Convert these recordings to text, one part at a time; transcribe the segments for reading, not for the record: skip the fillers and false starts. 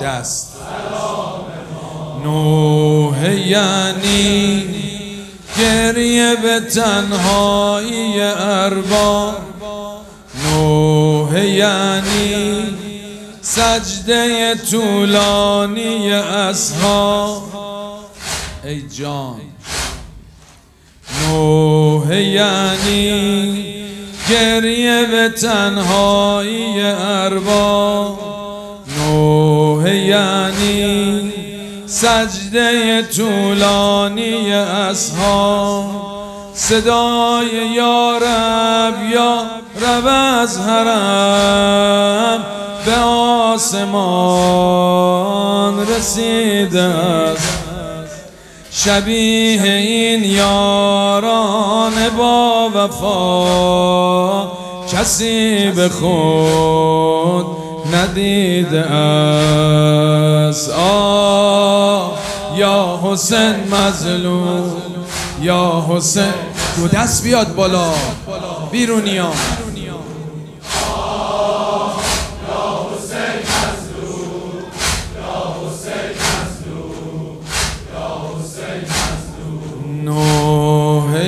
دست. نوحه یعنی گریه به تنهایی ارباب، نوحه یعنی سجده طولانی اصحاب. ای جان نوحه یعنی گریه به تنهایی ارباب، نوحه یعنی سجده طولانی اصحاب. صدای یا رب از حرم به آسمان رسیده است. شبیه این یاران با وفا کسی به خود ندیده است. یا حسین مظلوم، یا حسین. دو دست بیاد بالا بیرونیا. نوحه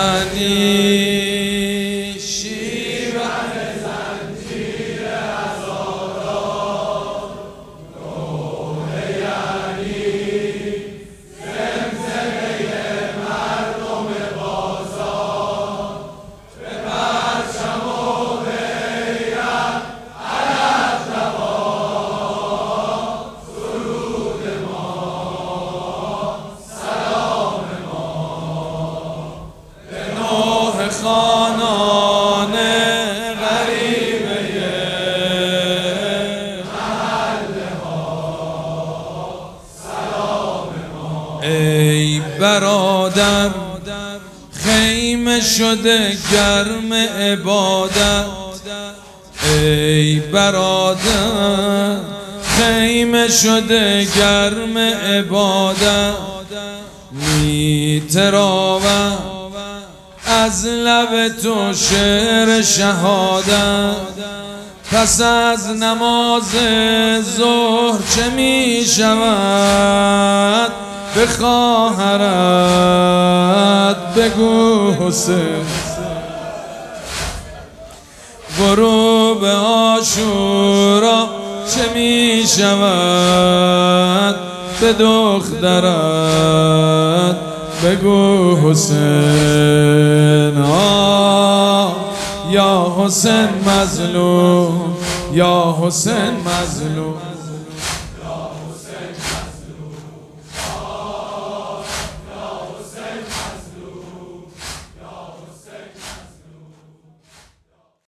یعنی شیون زنجیر عزادار، نوحه یعنی زمزمه مردم بازار. به پرچم و بیرق علف دوام، سرود ما سلام ما. خانان غریبه محل ها سلام ما. ای برادر خیمه شده گرم عبادت، ای برادر خیمه شده گرم عبادت. می‌تراود از لب تو شعر شهادت. پس از نماز ظهر چه می شود؟ به خواهرت بگو حسین. غروب عاشورا چه می شود؟ به دخترت بگو حسین. یا حسین مظلوم، یا حسین مظلوم.